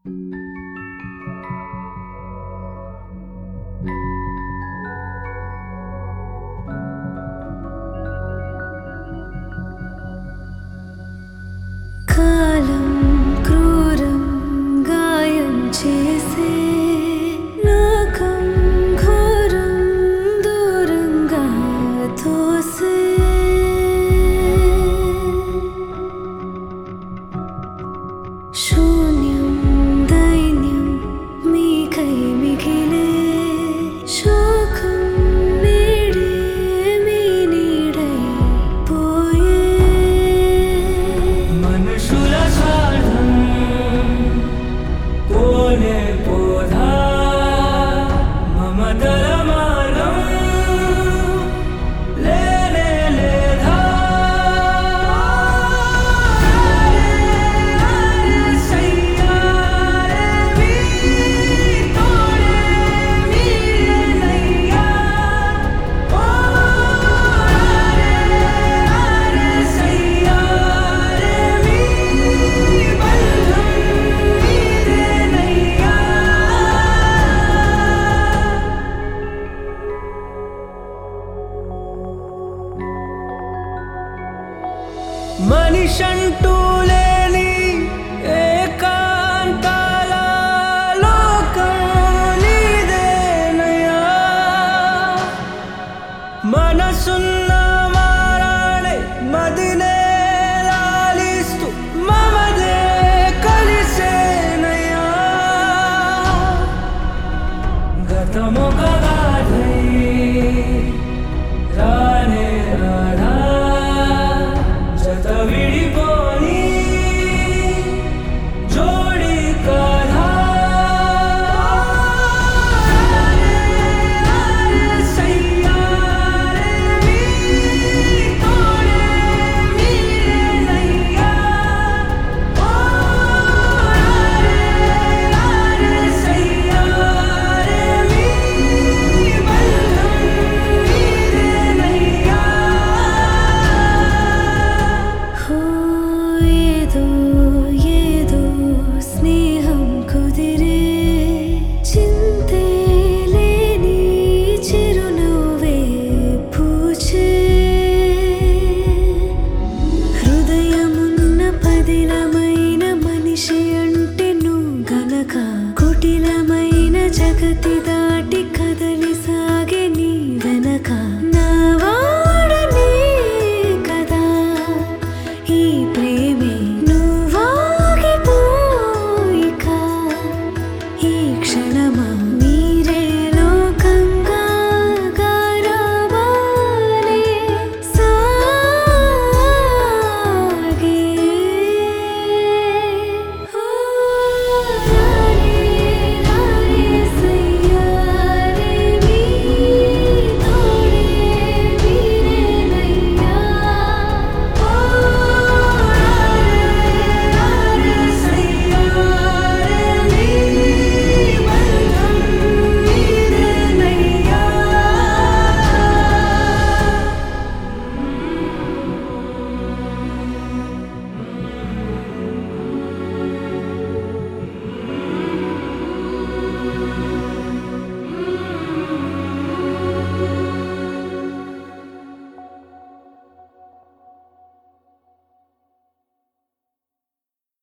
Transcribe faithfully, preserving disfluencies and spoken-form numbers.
కాలం క్రూరం గాయం చేసే లోకం ఘోరం దూరంగా తోసే శూన్యం దైన్యం మీకై మిగిలే శోకం నీడే మీ నీడై పోయే మనుషుల స్వార్థం పోనే పోదా మమతల మార్గం లేనే లేదా సయ్యారే మీ తోడే మీరేనయ్యా ఓ రే సయ్యారే మీ బంధం మీరేనయ్యా మనిషంటూ లేని ఏకాంతాల లోకం నీదేనయ్యా మనసున్న మారాడే మదినే లాలిస్తూ మమదే కలిసేనయ్యా గతమొక గాథై రానే రాధా జత విడిపోని జోడి కథా సయ్యారే మీ తోడే మీరేనయ్యా ఓ రే సయ్యారే మీ బంధం మీరేనయ్యా హో ఏదో ఏదో స్నేహం కుదిరే చింతే లేని చిరునవ్వే పూచే హృదయమున్న పదిలమైన మనిషి అంటే నువ్వు గనక